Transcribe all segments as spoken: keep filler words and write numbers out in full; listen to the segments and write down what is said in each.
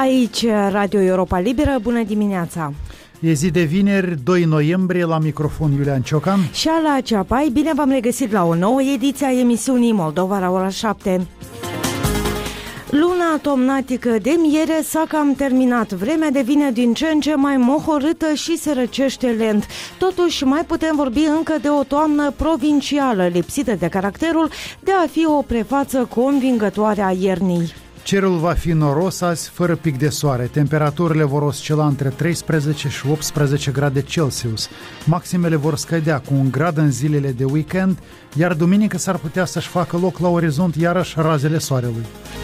Aici, Radio Europa Liberă, bună dimineața! E zi de vineri, doi noiembrie, la microfon Iulian Ciocan și Ala Ceapai. Bine v-am regăsit la o nouă ediție a emisiunii Moldova la ora șapte. Luna tomnatică de miere s-a cam terminat. Vremea devine din ce în ce mai mohorâtă și se răcește lent. Totuși, mai putem vorbi încă de o toamnă provincială, lipsită de caracterul de a fi o prefață convingătoare a iernii. Cerul va fi noros azi, fără pic de soare. Temperaturile vor oscila între treisprezece și optsprezece grade Celsius. Maximele vor scădea cu un grad în zilele de weekend, iar duminică s-ar putea să-și facă loc la orizont iarăși razele soarelui.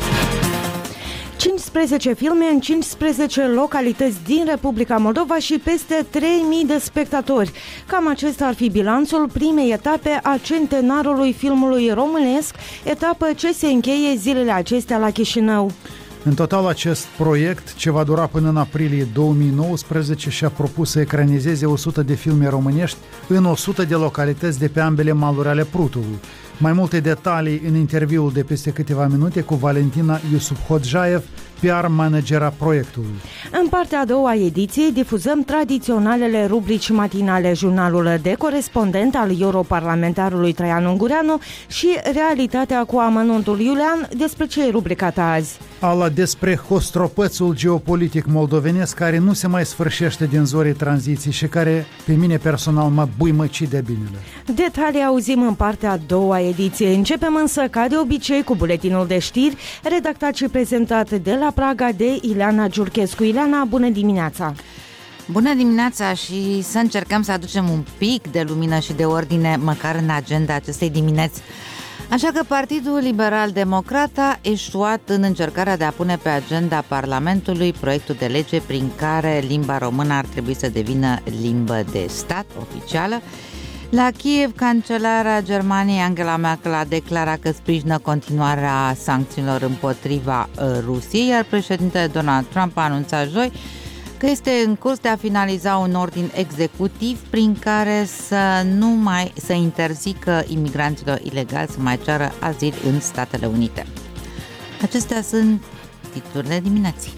cincisprezece filme în cincisprezece localități din Republica Moldova și peste trei mii de spectatori. Cam acesta ar fi bilanțul primei etape a centenarului filmului românesc, etapă ce se încheie zilele acestea la Chișinău. În total, acest proiect, ce va dura până în aprilie două mii nouăsprezece, și-a propus să ecranizeze o sută de filme românești în o sută de localități de pe ambele maluri ale Prutului. Mai multe detalii în interviul de peste câteva minute cu Valentina Iusuphodjaev, P R managera proiectului. În partea a doua ediției difuzăm tradiționalele rubrici matinale, jurnalul de corespondent al europarlamentarului Traian Ungureanu și realitatea cu amănuntul. Iulian, despre ce e rubrica ta azi? Ala despre hostropățul geopolitic moldovenesc care nu se mai sfârșește din zorii tranziției și care pe mine personal mă buimăci de binele. Detalii auzim în partea a doua ediție. Începem însă ca de obicei cu buletinul de știri, redactat și prezentat de la Praga de Ileana Giurchescu. Ileana, bună dimineața! Bună dimineața și să încercăm să aducem un pic de lumină și de ordine măcar în agenda acestei dimineți. Așa că Partidul Liberal Democrat a eșuat în încercarea de a pune pe agenda Parlamentului proiectul de lege prin care limba română ar trebui să devină limbă de stat oficială. La Kiev, cancelara Germaniei Angela Merkel a declarat că sprijină continuarea sancțiunilor împotriva Rusiei, iar președintele Donald Trump a anunțat joi că este în curs de a finaliza un ordin executiv prin care să nu mai să interzică imigranților ilegali să mai ceară azil în Statele Unite. Acestea sunt titlurile dimineții.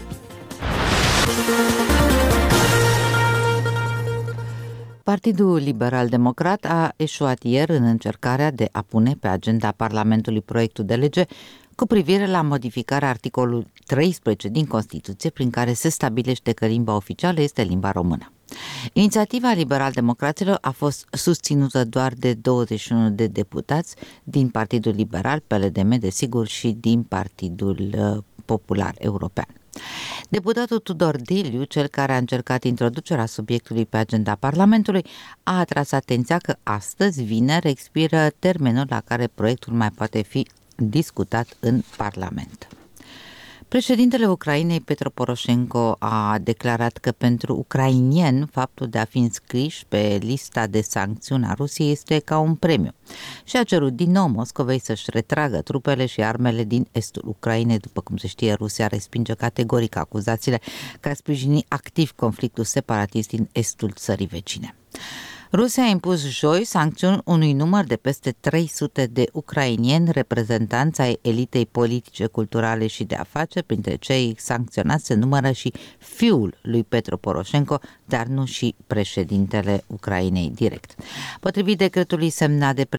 Partidul Liberal Democrat a eșuat ieri în încercarea de a pune pe agenda Parlamentului proiectul de lege cu privire la modificarea articolului treisprezece din Constituție, prin care se stabilește că limba oficială este limba română. Inițiativa liberal-democraților a fost susținută doar de douăzeci și unu de deputați din Partidul Liberal, P L D M, desigur, și din Partidul Popular European. Deputatul Tudor Deliu, cel care a încercat introducerea subiectului pe agenda Parlamentului, a atras atenția că astăzi, vineri, expiră termenul la care proiectul mai poate fi discutat în Parlament. Președintele Ucrainei, Petro Poroșenko, a declarat că pentru ucrainieni faptul de a fi înscriși pe lista de sancțiuni a Rusiei este ca un premiu și a cerut din nou Moscovei să-și retragă trupele și armele din estul Ucrainei. După cum se știe, Rusia respinge categoric acuzațiile că a sprijini activ conflictul separatist din estul țării vecine. Rusia a impus joi sancțiuni unui număr de peste trei sute de ucrainieni, reprezentanți ai elitei politice, culturale și de afaceri. Printre cei sancționați se numără și fiul lui Petro Poroșenko, dar nu și președintele Ucrainei direct. Potrivit decretului semnat de